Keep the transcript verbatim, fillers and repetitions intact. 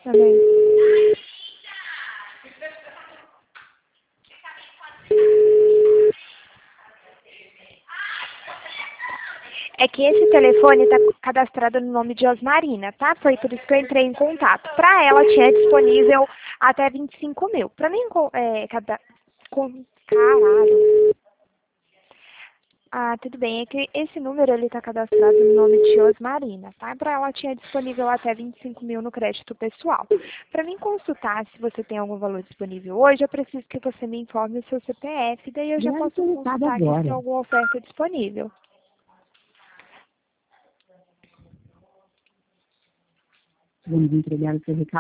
Também. É que esse telefone está cadastrado no nome de Osmarina, tá? Foi por isso que eu entrei em contato. Para ela tinha disponível até vinte e cinco mil. Para mim, é, cada... com... Caralho. Ah, tudo bem. É que esse número ele está cadastrado no nome de Osmarina, tá? Para ela tinha disponível até vinte e cinco mil no crédito pessoal. Para mim consultar se você tem algum valor disponível hoje, eu preciso que você me informe o seu C P F, daí eu já Deve posso ter resultado consultar aqui se tem agora. alguma oferta disponível. Vamos entregar o seu recado.